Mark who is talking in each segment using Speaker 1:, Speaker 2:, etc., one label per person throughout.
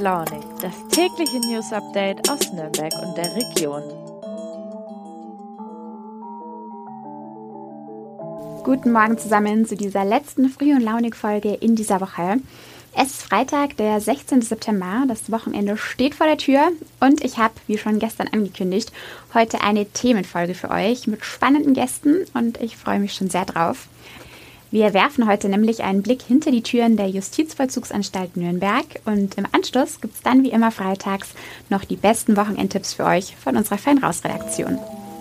Speaker 1: Launig, das tägliche News-Update aus Nürnberg und der Region.
Speaker 2: Guten Morgen zusammen zu dieser letzten Früh- und Launig-Folge in dieser Woche. Es ist Freitag, der 16. September, das Wochenende steht vor der Tür und ich habe, wie schon gestern angekündigt, heute eine Themenfolge für euch mit spannenden Gästen und ich freue mich schon sehr drauf. Wir werfen heute nämlich einen Blick hinter die Türen der Justizvollzugsanstalt Nürnberg und im Anschluss gibt es dann wie immer freitags noch die besten Wochenendtipps für euch von unserer Fein-Raus-Redaktion.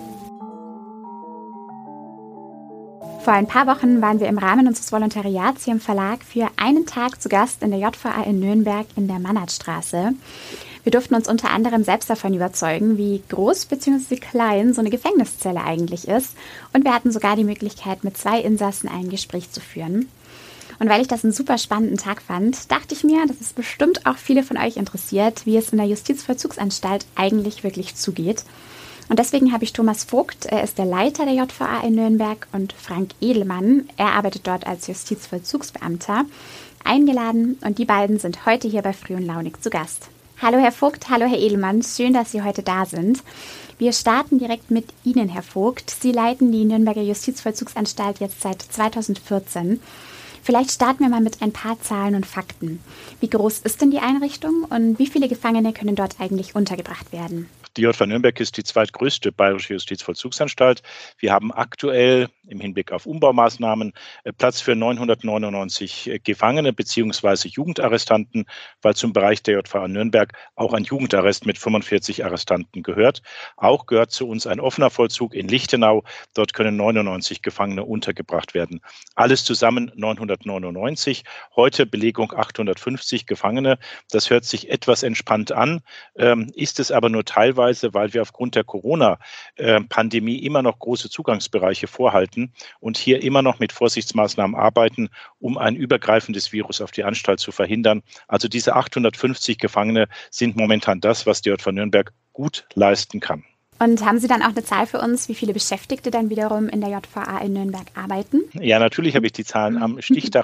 Speaker 2: Vor ein paar Wochen waren wir im Rahmen unseres Volontariats hier im Verlag für einen Tag zu Gast in der JVA in Nürnberg in der Mannertstraße. Wir durften uns unter anderem selbst davon überzeugen, wie groß bzw. klein so eine Gefängniszelle eigentlich ist. Und wir hatten sogar die Möglichkeit, mit 2 Insassen ein Gespräch zu führen. Und weil ich das einen super spannenden Tag fand, dachte ich mir, dass es bestimmt auch viele von euch interessiert, wie es in der Justizvollzugsanstalt eigentlich wirklich zugeht. Und deswegen habe ich Thomas Vogt, er ist der Leiter der JVA in Nürnberg, und Frank Edelmann, er arbeitet dort als Justizvollzugsbeamter, eingeladen. Und die beiden sind heute hier bei Früh und Launig zu Gast. Hallo Herr Vogt, hallo Herr Edelmann, schön, dass Sie heute da sind. Wir starten direkt mit Ihnen, Herr Vogt. Sie leiten die Nürnberger Justizvollzugsanstalt jetzt seit 2014. Vielleicht starten wir mal mit ein paar Zahlen und Fakten. Wie groß ist denn die Einrichtung und wie viele Gefangene können dort eigentlich untergebracht werden?
Speaker 3: Die JVA Nürnberg ist die zweitgrößte bayerische Justizvollzugsanstalt. Wir haben aktuell im Hinblick auf Umbaumaßnahmen Platz für 999 Gefangene bzw. Jugendarrestanten, weil zum Bereich der JVA Nürnberg auch ein Jugendarrest mit 45 Arrestanten gehört. Auch gehört zu uns ein offener Vollzug in Lichtenau. Dort können 99 Gefangene untergebracht werden. Alles zusammen 999. Heute Belegung 850 Gefangene. Das hört sich etwas entspannt an, ist es aber nur teilweise, weil wir aufgrund der Corona-Pandemie immer noch große Zugangsbereiche vorhalten und hier immer noch mit Vorsichtsmaßnahmen arbeiten, um ein übergreifendes Virus auf die Anstalt zu verhindern. Also diese 850 Gefangene sind momentan das, was die JVA Nürnberg gut leisten kann.
Speaker 2: Und haben Sie dann auch eine Zahl für uns, wie viele Beschäftigte dann wiederum in der JVA in Nürnberg arbeiten?
Speaker 3: Ja, natürlich habe ich die Zahlen. Am Stichtag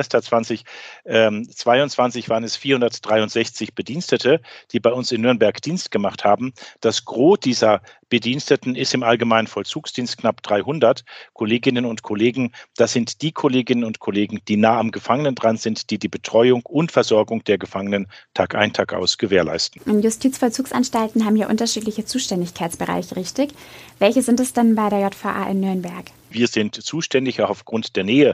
Speaker 3: 1.1.2022 waren es 463 Bedienstete, die bei uns in Nürnberg Dienst gemacht haben. Das Gros dieser Bediensteten ist im allgemeinen Vollzugsdienst, knapp 300 Kolleginnen und Kollegen. Das sind die Kolleginnen und Kollegen, die nah am Gefangenen dran sind, die die Betreuung und Versorgung der Gefangenen Tag ein, Tag aus gewährleisten.
Speaker 2: Und Justizvollzugsanstalten haben ja unterschiedliche Zuständigkeitsbereiche, richtig? Welche sind es denn bei der JVA in Nürnberg?
Speaker 3: Wir sind zuständig, auch aufgrund der Nähe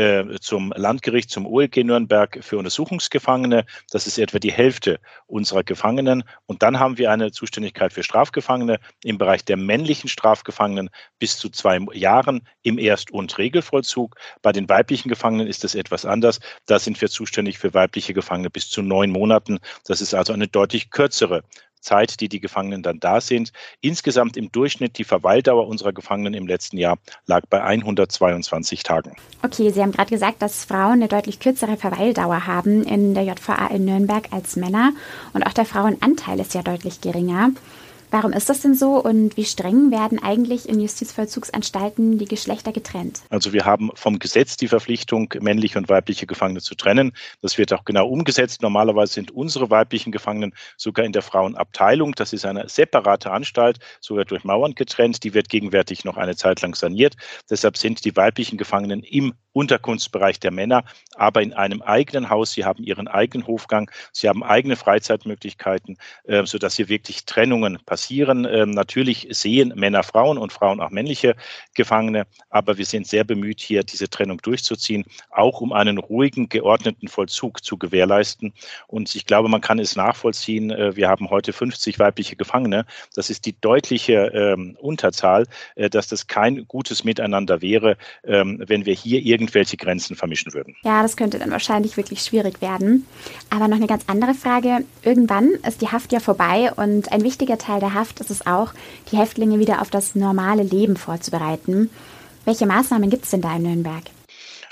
Speaker 3: zum Landgericht, zum OLG Nürnberg, für Untersuchungsgefangene. Das ist etwa die Hälfte unserer Gefangenen. Und dann haben wir eine Zuständigkeit für Strafgefangene im Bereich der männlichen Strafgefangenen bis zu 2 Jahren im Erst- und Regelvollzug. Bei den weiblichen Gefangenen ist es etwas anders. Da sind wir zuständig für weibliche Gefangene bis zu 9 Monaten. Das ist also eine deutlich kürzere Zeit, die Gefangenen dann da sind. Insgesamt im Durchschnitt die Verweildauer unserer Gefangenen im letzten Jahr lag bei 122 Tagen.
Speaker 2: Okay, Sie haben gerade gesagt, dass Frauen eine deutlich kürzere Verweildauer haben in der JVA in Nürnberg als Männer und auch der Frauenanteil ist ja deutlich geringer. Warum ist das denn so und wie streng werden eigentlich in Justizvollzugsanstalten die Geschlechter getrennt?
Speaker 3: Also wir haben vom Gesetz die Verpflichtung, männliche und weibliche Gefangene zu trennen. Das wird auch genau umgesetzt. Normalerweise sind unsere weiblichen Gefangenen sogar in der Frauenabteilung. Das ist eine separate Anstalt, sogar durch Mauern getrennt. Die wird gegenwärtig noch eine Zeit lang saniert. Deshalb sind die weiblichen Gefangenen im Unterkunftsbereich der Männer, aber in einem eigenen Haus. Sie haben ihren eigenen Hofgang, sie haben eigene Freizeitmöglichkeiten, sodass hier wirklich Trennungen passieren. Natürlich sehen Männer Frauen und Frauen auch männliche Gefangene, aber wir sind sehr bemüht, hier diese Trennung durchzuziehen, auch um einen ruhigen, geordneten Vollzug zu gewährleisten. Und ich glaube, man kann es nachvollziehen. Wir haben heute 50 weibliche Gefangene. Das ist die deutliche Unterzahl, dass das kein gutes Miteinander wäre, wenn wir hier irgendwelche Grenzen vermischen würden.
Speaker 2: Ja, das könnte dann wahrscheinlich wirklich schwierig werden. Aber noch eine ganz andere Frage. Irgendwann ist die Haft ja vorbei und ein wichtiger Teil der Haft ist es auch, die Häftlinge wieder auf das normale Leben vorzubereiten. Welche Maßnahmen gibt es denn da in Nürnberg?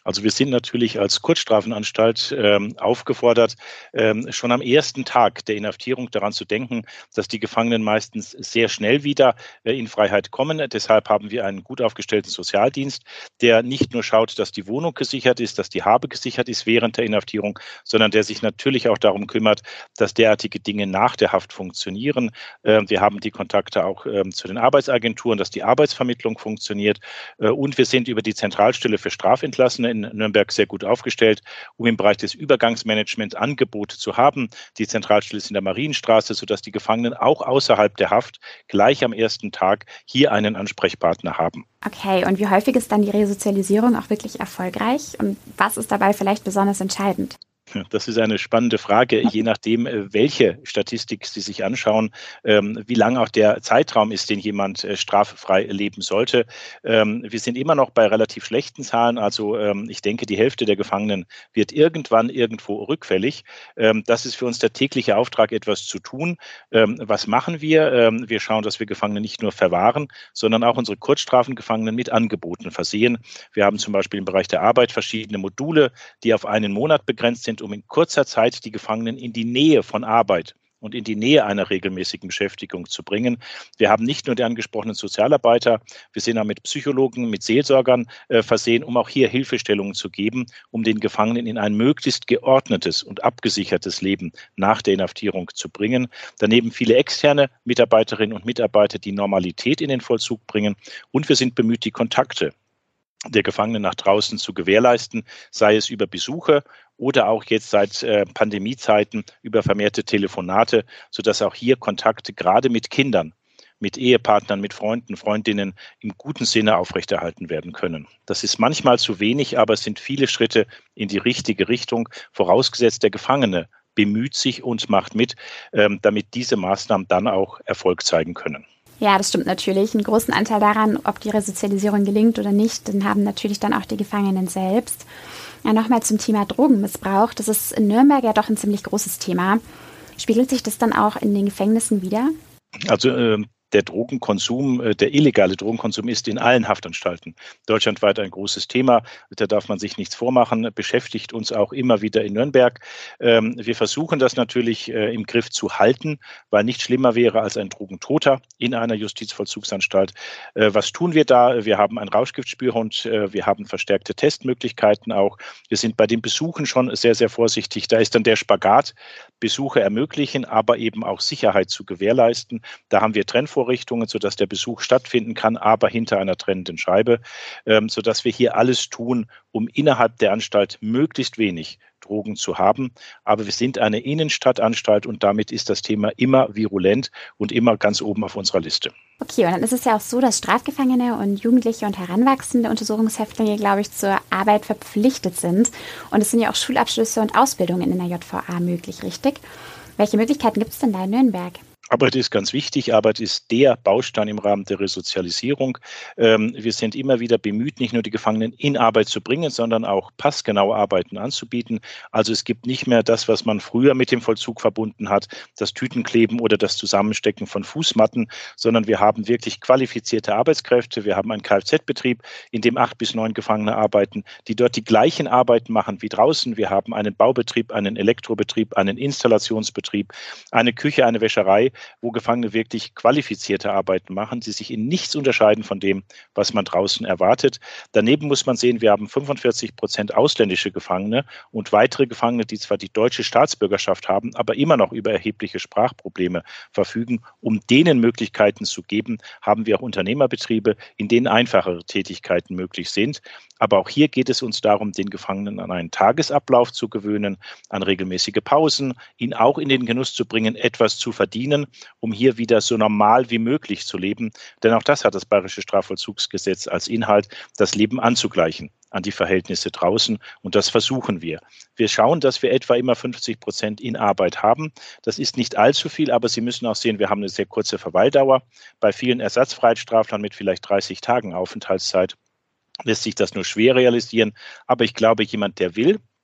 Speaker 3: Also wir sind natürlich als Kurzstrafenanstalt aufgefordert, schon am ersten Tag der Inhaftierung daran zu denken, dass die Gefangenen meistens sehr schnell wieder in Freiheit kommen. Deshalb haben wir einen gut aufgestellten Sozialdienst, der nicht nur schaut, dass die Wohnung gesichert ist, dass die Habe gesichert ist während der Inhaftierung, sondern der sich natürlich auch darum kümmert, dass derartige Dinge nach der Haft funktionieren. Wir haben die Kontakte auch zu den Arbeitsagenturen, dass die Arbeitsvermittlung funktioniert. Und wir sind über die Zentralstelle für Strafentlassene in Nürnberg sehr gut aufgestellt, um im Bereich des Übergangsmanagements Angebote zu haben. Die Zentralstelle ist in der Marienstraße, sodass die Gefangenen auch außerhalb der Haft gleich am ersten Tag hier einen Ansprechpartner haben.
Speaker 2: Okay, und wie häufig ist dann die Resozialisierung auch wirklich erfolgreich? Und was ist dabei vielleicht besonders entscheidend?
Speaker 3: Das ist eine spannende Frage, je nachdem, welche Statistik Sie sich anschauen, wie lang auch der Zeitraum ist, den jemand straffrei leben sollte. Wir sind immer noch bei relativ schlechten Zahlen. Also ich denke, die Hälfte der Gefangenen wird irgendwann irgendwo rückfällig. Das ist für uns der tägliche Auftrag, etwas zu tun. Was machen wir? Wir schauen, dass wir Gefangene nicht nur verwahren, sondern auch unsere Kurzstrafengefangenen mit Angeboten versehen. Wir haben zum Beispiel im Bereich der Arbeit verschiedene Module, die auf einen Monat begrenzt sind, um in kurzer Zeit die Gefangenen in die Nähe von Arbeit und in die Nähe einer regelmäßigen Beschäftigung zu bringen. Wir haben nicht nur die angesprochenen Sozialarbeiter, wir sind auch mit Psychologen, mit Seelsorgern versehen, um auch hier Hilfestellungen zu geben, um den Gefangenen in ein möglichst geordnetes und abgesichertes Leben nach der Inhaftierung zu bringen. Daneben viele externe Mitarbeiterinnen und Mitarbeiter, die Normalität in den Vollzug bringen. Und wir sind bemüht, die Kontakte der Gefangenen nach draußen zu gewährleisten, sei es über Besuche oder auch jetzt seit Pandemiezeiten über vermehrte Telefonate, sodass auch hier Kontakte gerade mit Kindern, mit Ehepartnern, mit Freunden, Freundinnen im guten Sinne aufrechterhalten werden können. Das ist manchmal zu wenig, aber es sind viele Schritte in die richtige Richtung, vorausgesetzt der Gefangene bemüht sich und macht mit, damit diese Maßnahmen dann auch Erfolg zeigen können.
Speaker 2: Ja, das stimmt natürlich. Einen großen Anteil daran, ob die Resozialisierung gelingt oder nicht, den haben natürlich dann auch die Gefangenen selbst. Ja, nochmal zum Thema Drogenmissbrauch. Das ist in Nürnberg ja doch ein ziemlich großes Thema. Spiegelt sich das dann auch in den Gefängnissen wider?
Speaker 3: Also der Drogenkonsum, der illegale Drogenkonsum ist in allen Haftanstalten deutschlandweit ein großes Thema. Da darf man sich nichts vormachen, beschäftigt uns auch immer wieder in Nürnberg. Wir versuchen das natürlich im Griff zu halten, weil nichts schlimmer wäre als ein Drogentoter in einer Justizvollzugsanstalt. Was tun wir da? Wir haben einen Rauschgiftspürhund, wir haben verstärkte Testmöglichkeiten auch. Wir sind bei den Besuchen schon sehr, sehr vorsichtig. Da ist dann der Spagat, Besuche ermöglichen, aber eben auch Sicherheit zu gewährleisten. Da haben wir Trennvorrichtungen, sodass der Besuch stattfinden kann, aber hinter einer trennenden Scheibe, sodass wir hier alles tun, um innerhalb der Anstalt möglichst wenig Drogen zu haben. Aber wir sind eine Innenstadtanstalt und damit ist das Thema immer virulent und immer ganz oben auf unserer Liste.
Speaker 2: Okay, und dann ist es ja auch so, dass Strafgefangene und Jugendliche und heranwachsende Untersuchungshäftlinge, glaube ich, zur Arbeit verpflichtet sind. Und es sind ja auch Schulabschlüsse und Ausbildungen in der JVA möglich, richtig? Welche Möglichkeiten gibt es denn da in Nürnberg?
Speaker 3: Arbeit ist ganz wichtig. Arbeit ist der Baustein im Rahmen der Resozialisierung. Wir sind immer wieder bemüht, nicht nur die Gefangenen in Arbeit zu bringen, sondern auch passgenaue Arbeiten anzubieten. Also es gibt nicht mehr das, was man früher mit dem Vollzug verbunden hat, das Tütenkleben oder das Zusammenstecken von Fußmatten, sondern wir haben wirklich qualifizierte Arbeitskräfte. Wir haben einen Kfz-Betrieb, in dem 8 bis 9 Gefangene arbeiten, die dort die gleichen Arbeiten machen wie draußen. Wir haben einen Baubetrieb, einen Elektrobetrieb, einen Installationsbetrieb, eine Küche, eine Wäscherei, wo Gefangene wirklich qualifizierte Arbeiten machen, die sich in nichts unterscheiden von dem, was man draußen erwartet. Daneben muss man sehen, wir haben 45% ausländische Gefangene und weitere Gefangene, die zwar die deutsche Staatsbürgerschaft haben, aber immer noch über erhebliche Sprachprobleme verfügen. Um denen Möglichkeiten zu geben, haben wir auch Unternehmerbetriebe, in denen einfachere Tätigkeiten möglich sind. Aber auch hier geht es uns darum, den Gefangenen an einen Tagesablauf zu gewöhnen, an regelmäßige Pausen, ihn auch in den Genuss zu bringen, etwas zu verdienen, um hier wieder so normal wie möglich zu leben. Denn auch das hat das Bayerische Strafvollzugsgesetz als Inhalt, das Leben anzugleichen an die Verhältnisse draußen. Und das versuchen wir. Wir schauen, dass wir etwa immer 50% in Arbeit haben. Das ist nicht allzu viel, aber Sie müssen auch sehen, wir haben eine sehr kurze Verweildauer. Bei vielen Ersatzfreiheitsstraflern mit vielleicht 30 Tagen Aufenthaltszeit lässt sich das nur schwer realisieren. Aber ich glaube, jemand, der will,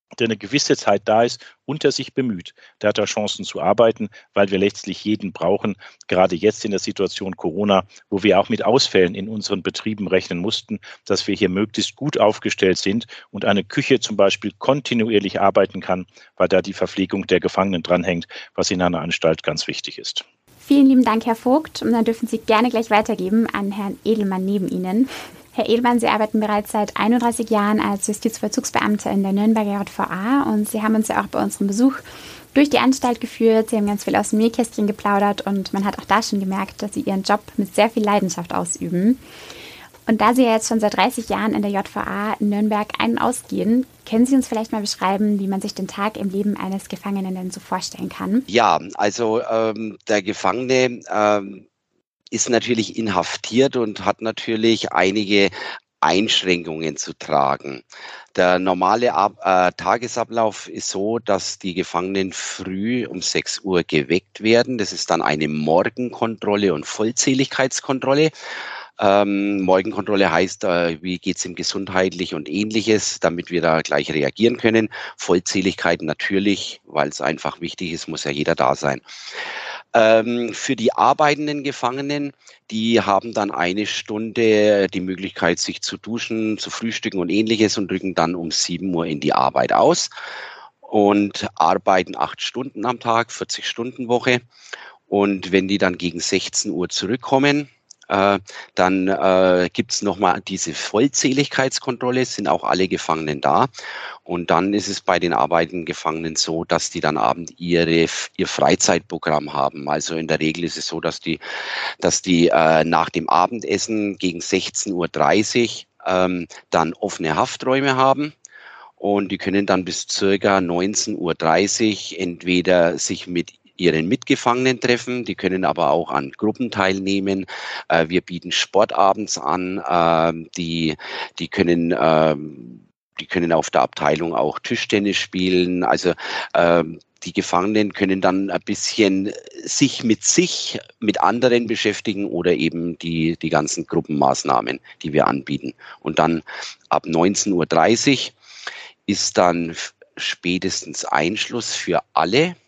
Speaker 3: der eine gewisse Zeit da ist und der sich bemüht. Der hat da Chancen zu arbeiten, weil wir letztlich jeden brauchen, gerade jetzt in der Situation Corona, wo wir auch mit Ausfällen in unseren Betrieben rechnen mussten, dass wir hier möglichst gut aufgestellt sind und eine Küche zum Beispiel kontinuierlich arbeiten kann, weil da die Verpflegung der Gefangenen dranhängt, was in einer Anstalt ganz wichtig ist.
Speaker 2: Vielen lieben Dank, Herr Vogt. Und dann dürfen Sie gerne gleich weitergeben an Herrn Edelmann neben Ihnen. Herr Edelmann, Sie arbeiten bereits seit 31 Jahren als Justizvollzugsbeamter in der Nürnberger JVA und Sie haben uns ja auch bei unserem Besuch durch die Anstalt geführt. Sie haben ganz viel aus dem Nähkästchen geplaudert und man hat auch da schon gemerkt, dass Sie Ihren Job mit sehr viel Leidenschaft ausüben. Und da Sie ja jetzt schon seit 30 Jahren in der JVA in Nürnberg ein- und ausgehen, können Sie uns vielleicht mal beschreiben, wie man sich den Tag im Leben eines Gefangenen denn so vorstellen kann?
Speaker 4: Ja, also der Gefangene ist natürlich inhaftiert und hat natürlich einige Einschränkungen zu tragen. Der normale Tagesablauf ist so, dass die Gefangenen früh um 6 Uhr geweckt werden. Das ist dann eine Morgenkontrolle und Vollzähligkeitskontrolle. Morgenkontrolle heißt, wie geht's ihm gesundheitlich und ähnliches, damit wir da gleich reagieren können. Vollzähligkeit natürlich, weil es einfach wichtig ist, muss ja jeder da sein. Für die arbeitenden Gefangenen, die haben dann 1 Stunde die Möglichkeit, sich zu duschen, zu frühstücken und ähnliches und rücken dann um 7 Uhr in die Arbeit aus und arbeiten 8 Stunden am Tag, 40-Stunden-Woche. Und wenn die dann gegen 16 Uhr zurückkommen, dann gibt's nochmal diese Vollzähligkeitskontrolle, sind auch alle Gefangenen da. Und dann ist es bei den arbeitenden Gefangenen so, dass die dann abend ihr Freizeitprogramm haben. Also in der Regel ist es so, dass die nach dem Abendessen gegen 16:30 Uhr dann offene Hafträume haben. Und die können dann bis circa 19:30 Uhr entweder sich mit ihren Mitgefangenen treffen, die können aber auch an Gruppen teilnehmen. Wir bieten Sportabends an, die können auf der Abteilung auch Tischtennis spielen. Also die Gefangenen können dann ein bisschen sich mit anderen beschäftigen oder eben die ganzen Gruppenmaßnahmen, die wir anbieten. Und dann ab 19:30 Uhr ist dann spätestens Einschluss für alle.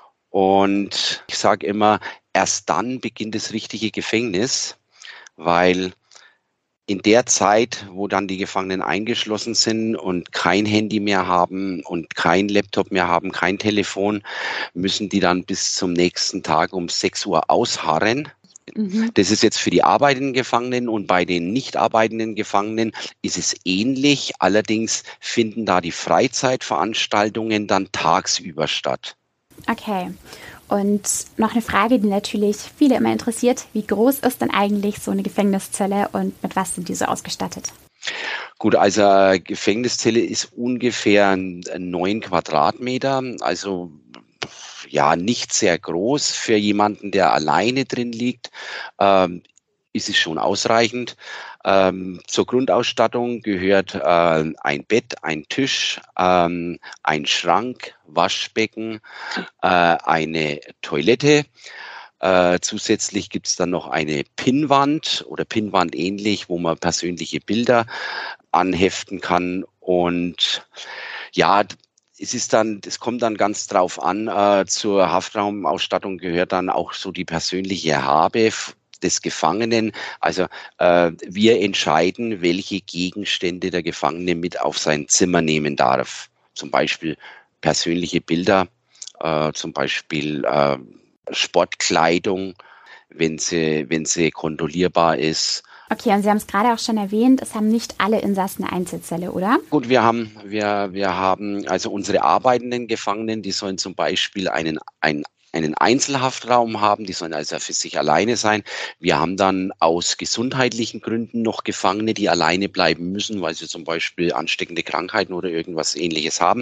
Speaker 4: Und ich sage immer, erst dann beginnt das richtige Gefängnis, weil in der Zeit, wo dann die Gefangenen eingeschlossen sind und kein Handy mehr haben und kein Laptop mehr haben, kein Telefon, müssen die dann bis zum nächsten Tag um 6 Uhr ausharren. Das ist jetzt für die arbeitenden Gefangenen und bei den nicht arbeitenden Gefangenen ist es ähnlich. Allerdings finden da die Freizeitveranstaltungen dann tagsüber statt.
Speaker 2: Okay. Und noch eine Frage, die natürlich viele immer interessiert. Wie groß ist denn eigentlich so eine Gefängniszelle und mit was sind diese ausgestattet?
Speaker 4: Gut, also eine Gefängniszelle ist ungefähr 9 Quadratmeter, also ja nicht sehr groß. Für jemanden, der alleine drin liegt, ist es schon ausreichend. Zur Grundausstattung gehört ein Bett, ein Tisch, ein Schrank, Waschbecken, eine Toilette. Zusätzlich gibt es dann noch eine Pinnwand oder Pinnwand ähnlich, wo man persönliche Bilder anheften kann. Und ja, es kommt dann ganz drauf an, zur Haftraumausstattung gehört dann auch so die persönliche Habe des Gefangenen. Also wir entscheiden, welche Gegenstände der Gefangene mit auf sein Zimmer nehmen darf. Zum Beispiel persönliche Bilder, zum Beispiel Sportkleidung, wenn sie kontrollierbar ist.
Speaker 2: Okay, und Sie haben es gerade auch schon erwähnt, es haben nicht alle Insassen eine Einzelzelle, oder?
Speaker 4: Gut, wir haben also unsere arbeitenden Gefangenen, die sollen zum Beispiel einen Einzelhaftraum haben, die sollen also für sich alleine sein. Wir haben dann aus gesundheitlichen Gründen noch Gefangene, die alleine bleiben müssen, weil sie zum Beispiel ansteckende Krankheiten oder irgendwas Ähnliches haben.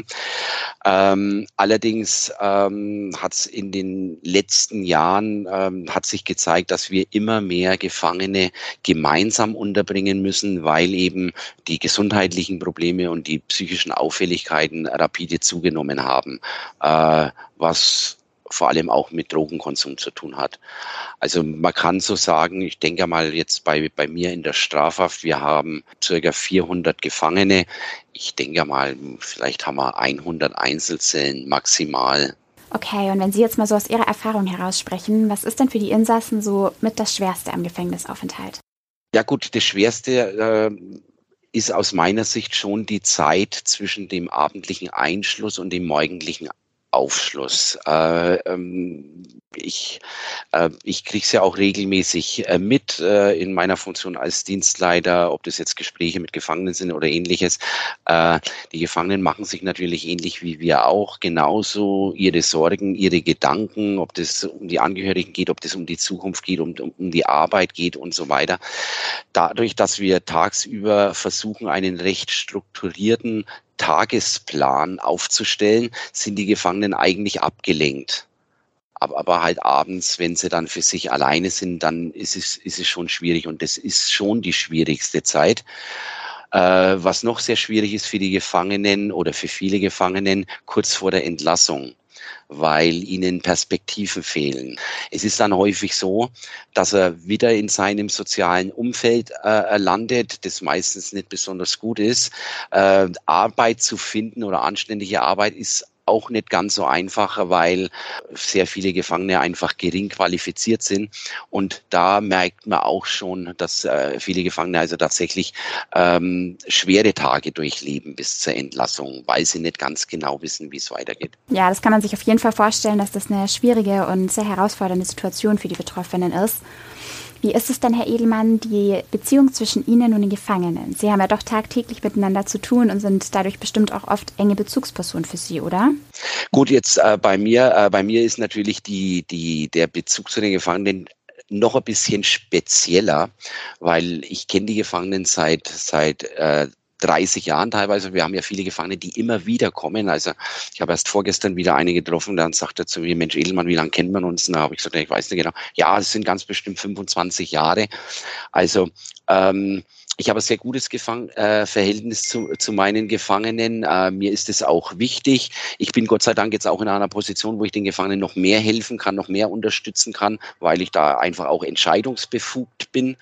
Speaker 4: Allerdings hat es in den letzten Jahren hat sich gezeigt, dass wir immer mehr Gefangene gemeinsam unterbringen müssen, weil eben die gesundheitlichen Probleme und die psychischen Auffälligkeiten rapide zugenommen haben, was vor allem auch mit Drogenkonsum zu tun hat. Also man kann so sagen, ich denke mal jetzt bei mir in der Strafhaft, wir haben ca. 400 Gefangene. Ich denke mal, vielleicht haben wir 100 Einzelzellen maximal.
Speaker 2: Okay, und wenn Sie jetzt mal so aus Ihrer Erfahrung heraus sprechen, was ist denn für die Insassen so mit das Schwerste am Gefängnisaufenthalt?
Speaker 4: Ja gut, das Schwerste ist aus meiner Sicht schon die Zeit zwischen dem abendlichen Einschluss und dem morgendlichen Aufschluss. Ich kriege es ja auch regelmäßig mit in meiner Funktion als Dienstleiter, ob das jetzt Gespräche mit Gefangenen sind oder ähnliches. Die Gefangenen machen sich natürlich ähnlich wie wir auch genauso ihre Sorgen, ihre Gedanken, ob das um die Angehörigen geht, ob das um die Zukunft geht, um die Arbeit geht und so weiter. Dadurch, dass wir tagsüber versuchen, einen recht strukturierten Tagesplan aufzustellen, sind die Gefangenen eigentlich abgelenkt. Aber halt abends, wenn sie dann für sich alleine sind, dann ist es schon schwierig und das ist schon die schwierigste Zeit. Was noch sehr schwierig ist für die Gefangenen oder für viele Gefangenen, kurz vor der Entlassung, weil ihnen Perspektiven fehlen. Es ist dann häufig so, dass er wieder in seinem sozialen Umfeld landet, das meistens nicht besonders gut ist. Arbeit zu finden oder anständige Arbeit ist auch nicht ganz so einfach, weil sehr viele Gefangene einfach gering qualifiziert sind. Und da merkt man auch schon, dass viele Gefangene also tatsächlich schwere Tage durchleben bis zur Entlassung, weil sie nicht ganz genau wissen, wie es weitergeht.
Speaker 2: Ja, das kann man sich auf jeden Fall vorstellen, dass das eine schwierige und sehr herausfordernde Situation für die Betroffenen ist. Wie ist es denn, Herr Edelmann, die Beziehung zwischen Ihnen und den Gefangenen? Sie haben ja doch tagtäglich miteinander zu tun und sind dadurch bestimmt auch oft enge Bezugspersonen für Sie, oder?
Speaker 4: Gut, jetzt bei mir ist natürlich der Bezug zu den Gefangenen noch ein bisschen spezieller, weil ich kenne die Gefangenen seit 30 Jahren teilweise. Wir haben ja viele Gefangene, die immer wieder kommen. Also ich habe erst vorgestern wieder eine getroffen, dann sagt er zu mir, Mensch Edelmann, wie lange kennt man uns? Da habe ich gesagt, ich weiß nicht genau. Ja, es sind ganz bestimmt 25 Jahre. Also ich habe ein sehr gutes Verhältnis zu meinen Gefangenen. Mir ist es auch wichtig. Ich bin Gott sei Dank jetzt auch in einer Position, wo ich den Gefangenen noch mehr helfen kann, noch mehr unterstützen kann, weil ich da einfach auch entscheidungsbefugt bin.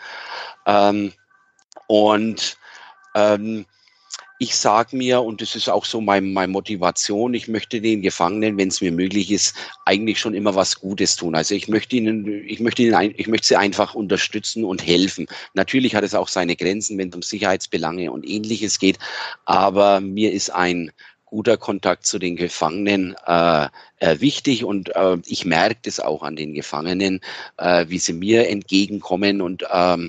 Speaker 4: Ich sage mir, und das ist auch so meine Motivation, ich möchte den Gefangenen, wenn es mir möglich ist, eigentlich schon immer was Gutes tun. Also ich möchte sie einfach unterstützen und helfen. Natürlich hat es auch seine Grenzen, wenn es um Sicherheitsbelange und Ähnliches geht, aber mir ist ein guter Kontakt zu den Gefangenen wichtig und ich merke das auch an den Gefangenen, wie sie mir entgegenkommen und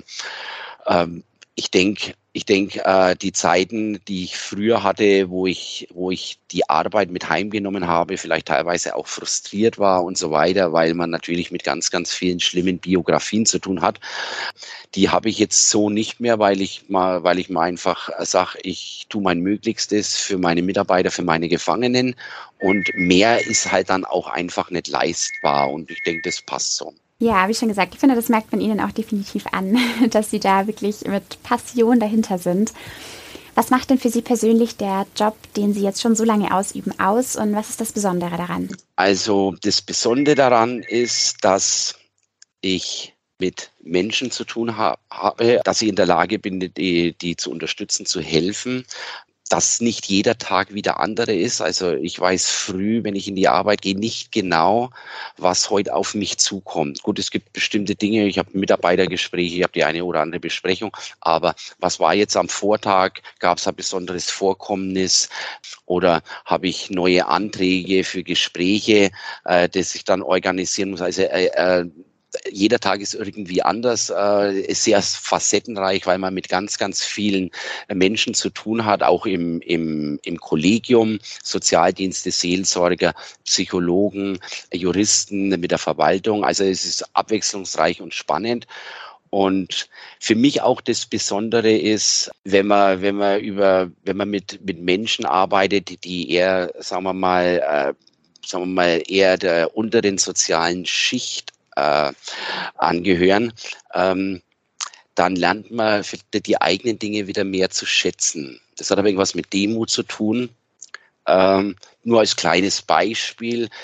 Speaker 4: ich denke, die Zeiten, die ich früher hatte, wo ich die Arbeit mit heimgenommen habe, vielleicht teilweise auch frustriert war und so weiter, weil man natürlich mit ganz, ganz vielen schlimmen Biografien zu tun hat, die habe ich jetzt so nicht mehr, weil ich mal einfach sage, ich tue mein Möglichstes für meine Mitarbeiter, für meine Gefangenen und mehr ist halt dann auch einfach nicht leistbar und ich denke, das passt so.
Speaker 2: Ja, wie schon gesagt, ich finde, das merkt man Ihnen auch definitiv an, dass Sie da wirklich mit Passion dahinter sind. Was macht denn für Sie persönlich der Job, den Sie jetzt schon so lange ausüben, aus und was ist das Besondere daran?
Speaker 4: Also das Besondere daran ist, dass ich mit Menschen zu tun habe, dass ich in der Lage bin, die zu unterstützen, zu helfen, dass nicht jeder Tag wie der andere ist. Also ich weiß früh, wenn ich in die Arbeit gehe, nicht genau, was heute auf mich zukommt. Gut, es gibt bestimmte Dinge, ich habe Mitarbeitergespräche, ich habe die eine oder andere Besprechung, aber was war jetzt am Vortag? Gab es ein besonderes Vorkommnis oder habe ich neue Anträge für Gespräche, das ich dann organisieren muss? Also jeder Tag ist irgendwie anders, ist sehr facettenreich, weil man mit ganz, ganz vielen Menschen zu tun hat, auch im Kollegium, Sozialdienste, Seelsorger, Psychologen, Juristen mit der Verwaltung. Also es ist abwechslungsreich und spannend. Und für mich auch das Besondere ist, wenn man mit Menschen arbeitet, die eher, sagen wir mal, eher der unteren sozialen Schicht angehören, dann lernt man die eigenen Dinge wieder mehr zu schätzen. Das hat aber irgendwas mit Demut zu tun. Nur als kleines Beispiel.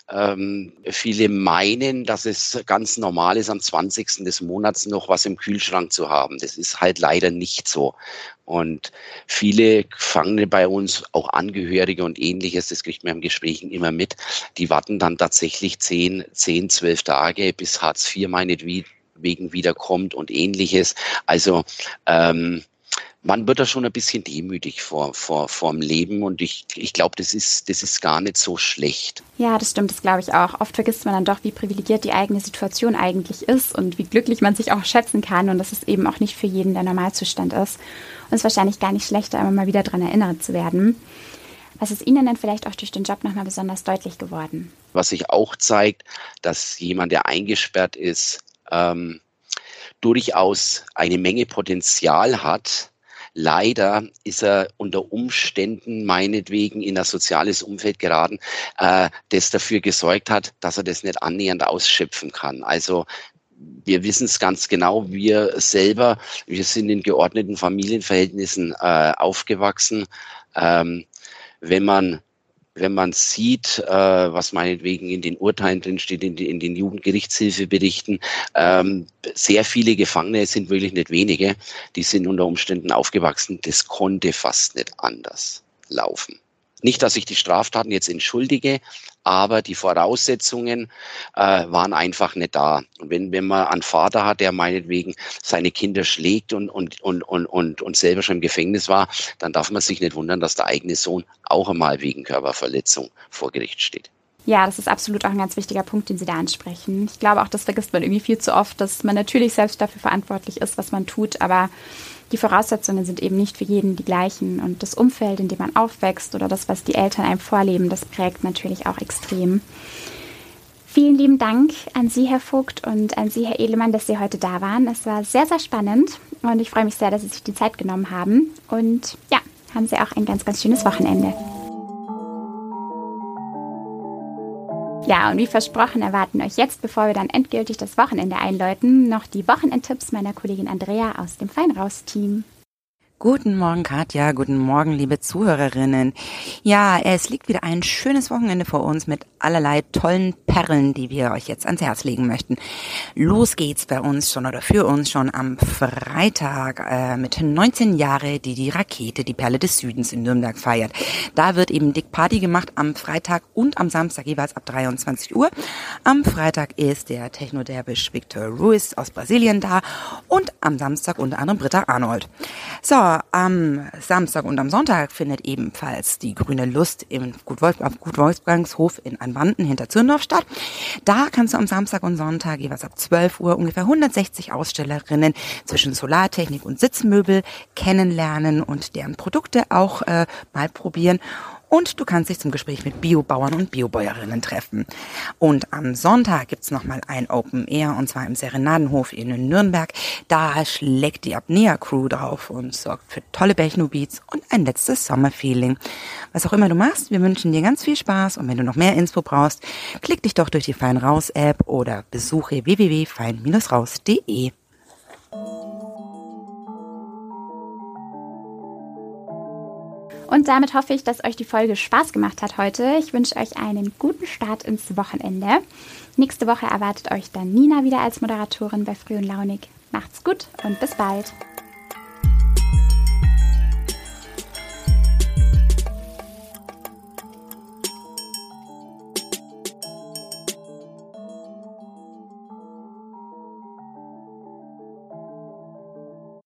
Speaker 4: Viele meinen, dass es ganz normal ist, am 20. des Monats noch was im Kühlschrank zu haben. Das ist halt leider nicht so. Und viele Gefangene bei uns, auch Angehörige und Ähnliches, das kriegt man im Gesprächen immer mit, die warten dann tatsächlich 10, 12 Tage, bis Hartz IV meinetwegen wiederkommt und Ähnliches. Also man wird da schon ein bisschen demütig vorm Leben und ich glaube, das ist gar nicht so schlecht.
Speaker 2: Ja, das stimmt, das glaube ich auch. Oft vergisst man dann doch, wie privilegiert die eigene Situation eigentlich ist und wie glücklich man sich auch schätzen kann und dass es eben auch nicht für jeden der Normalzustand ist. Und es ist wahrscheinlich gar nicht schlecht, da immer mal wieder dran erinnert zu werden. Was ist Ihnen denn vielleicht auch durch den Job nochmal besonders deutlich geworden?
Speaker 4: Was sich auch zeigt, dass jemand, der eingesperrt ist, durchaus eine Menge Potenzial hat. Leider ist er unter Umständen meinetwegen in ein soziales Umfeld geraten, das dafür gesorgt hat, dass er das nicht annähernd ausschöpfen kann. Also wir wissen es ganz genau, wir sind in geordneten Familienverhältnissen aufgewachsen. Wenn man sieht, was meinetwegen in den Urteilen drinsteht, in den Jugendgerichtshilfeberichten, sehr viele Gefangene, es sind wirklich nicht wenige, die sind unter Umständen aufgewachsen. Das konnte fast nicht anders laufen. Nicht, dass ich die Straftaten jetzt entschuldige, aber die Voraussetzungen waren einfach nicht da. Und wenn man einen Vater hat, der meinetwegen seine Kinder schlägt und selber schon im Gefängnis war, dann darf man sich nicht wundern, dass der eigene Sohn auch einmal wegen Körperverletzung vor Gericht steht.
Speaker 2: Ja, das ist absolut auch ein ganz wichtiger Punkt, den Sie da ansprechen. Ich glaube auch, das vergisst man irgendwie viel zu oft, dass man natürlich selbst dafür verantwortlich ist, was man tut, aber die Voraussetzungen sind eben nicht für jeden die gleichen und das Umfeld, in dem man aufwächst oder das, was die Eltern einem vorleben, das prägt natürlich auch extrem. Vielen lieben Dank an Sie, Herr Vogt, und an Sie, Herr Ehlemann, dass Sie heute da waren. Es war sehr, sehr spannend und ich freue mich sehr, dass Sie sich die Zeit genommen haben. Und ja, haben Sie auch ein ganz, ganz schönes Wochenende. Ja, und wie versprochen erwarten euch jetzt, bevor wir dann endgültig das Wochenende einläuten, noch die Wochenendtipps meiner Kollegin Andrea aus dem Fein-Raus-Team.
Speaker 5: Guten Morgen, Katja. Guten Morgen, liebe Zuhörerinnen. Ja, es liegt wieder ein schönes Wochenende vor uns mit allerlei tollen Perlen, die wir euch jetzt ans Herz legen möchten. Los geht's bei uns schon oder für uns schon am Freitag mit 19 Jahre, die Rakete, die Perle des Südens in Nürnberg feiert. Da wird eben dick Party gemacht am Freitag und am Samstag jeweils ab 23 Uhr. Am Freitag ist der Techno-Derwisch Victor Ruiz aus Brasilien da und am Samstag unter anderem Britta Arnold. So, am Samstag und am Sonntag findet ebenfalls die Grüne Lust am Gut Wolfgangshof in Anwanden hinter Zürndorf statt. Da kannst du am Samstag und Sonntag jeweils ab 12 Uhr ungefähr 160 Ausstellerinnen zwischen Solartechnik und Sitzmöbel kennenlernen und deren Produkte auch mal probieren. Und du kannst dich zum Gespräch mit Biobauern und Biobäuerinnen treffen. Und am Sonntag gibt's nochmal ein Open Air, und zwar im Serenadenhof in Nürnberg. Da schlägt die Apnea-Crew drauf und sorgt für tolle Techno-Beats und ein letztes Sommerfeeling. Was auch immer du machst, wir wünschen dir ganz viel Spaß. Und wenn du noch mehr Info brauchst, klick dich doch durch die Fein-Raus-App oder besuche www.fein-raus.de.
Speaker 2: Und damit hoffe ich, dass euch die Folge Spaß gemacht hat heute. Ich wünsche euch einen guten Start ins Wochenende. Nächste Woche erwartet euch dann Nina wieder als Moderatorin bei Früh und Launig. Macht's gut und bis bald.